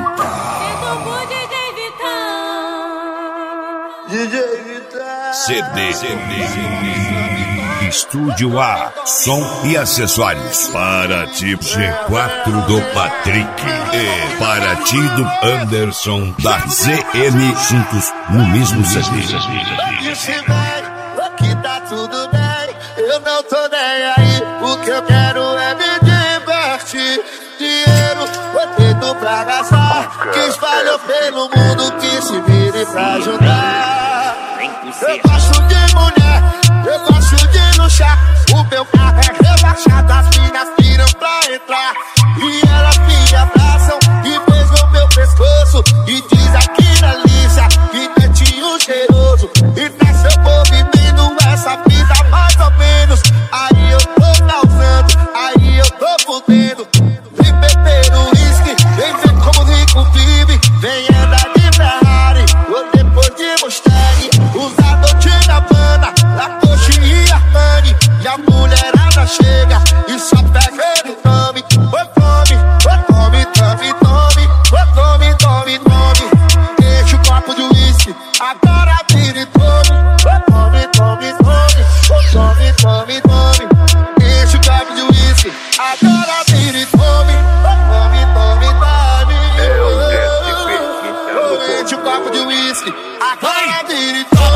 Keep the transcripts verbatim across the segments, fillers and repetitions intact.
D J Vitão. C D, C D, Estúdio A, som e acessórios. Para ti G quatro do Patrick e para ti do Anderson da Z M, juntos no mesmo C D. Aqui tá tudo bem, eu não tô nem aí. O que eu quero é me divertir. Dinheiro, botei pra gastar. Que espalhou pelo mundo, que se vire pra ajudar. Eu gosto de mulher, eu gosto de luxar. O meu carro é rebaixado, as minas piram pra entrar. E elas me abraçam e beijam meu pescoço. E diz aqui na lista que netinho cheiroso. E nessa eu vou vivendo essa vida mais ou menos. Aí eu tô causando, aí eu tô fudendo. Vem beber o uísque, vem ver como o rico vive. Vem andar de Ferrari, ou depois de Mustang. Usa Dolce e Gabbana, Lacoste e Armani. E a mulherada chega e só pega ele tome. Oi, tome, oi, tome, tome, tome. Oi, tome, tome, tome. Deixa o copo de uísque, agora vira e tome. Oi, tome, tome, tome. Oi, tome, tome, tome. Deixa o copo de uísque, agora vira e tome. Oi, tome, tome, tome. Deixa o copo de uísque, agora vira e tome.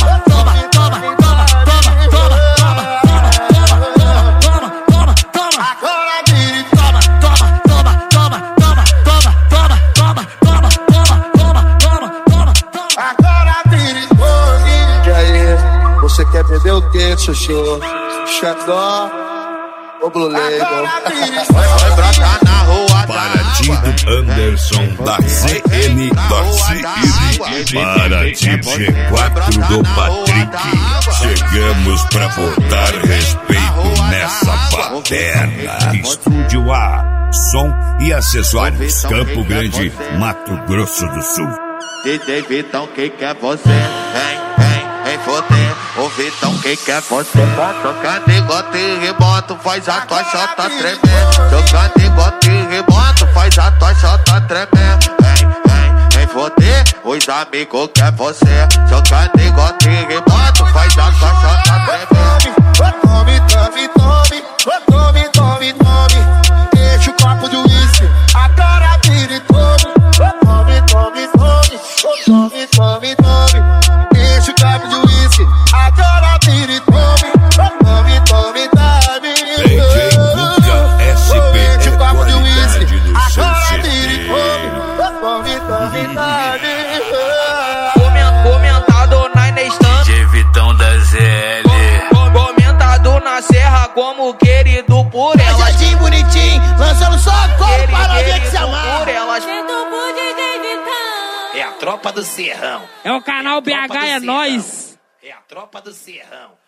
Você quer beber o quê, chuchu? Xandó ou Blue Label? Vai brotar na rua. Para ti do Anderson da Z M Torcida. Para ti G quatro do Patrick. Chegamos pra botar respeito nessa baderna. Estúdio A, som e acessórios. Campo Grande, Mato Grosso do Sul. D J Vitão, quem quer você? Vem, vem, vem foder. Ô Vitão, quem quer você? Tocando igual terremoto, faz a tua chota tremer. Tocando igual terremoto, faz a tua chota tremer. Vem, vem, vem foder. Os amigos quer você. Tocando igual terremoto, faz a tua chota tremer. Tome, tome, tome. Tome, tome, tome. Deixa o copo de uísque, agora vira e tome. Tome, tome, tome. Tome, tome, tome. Deixa o copo de uísque, agora vira e tome. Tome, tome, tome. D J Guga S P Deixa o copo de é uísque, qualidade do seu agora vira e C D. tome. Tome, tome, tome. Comentado na Nestan, D J Vitão da Z L. comentado na Serra como querido por elas. Jardim bonitinho, lançando só coro para novinha que se amar. Por elas. É a tropa do Serrão. É o canal B H, é nóis. É a tropa do Serrão.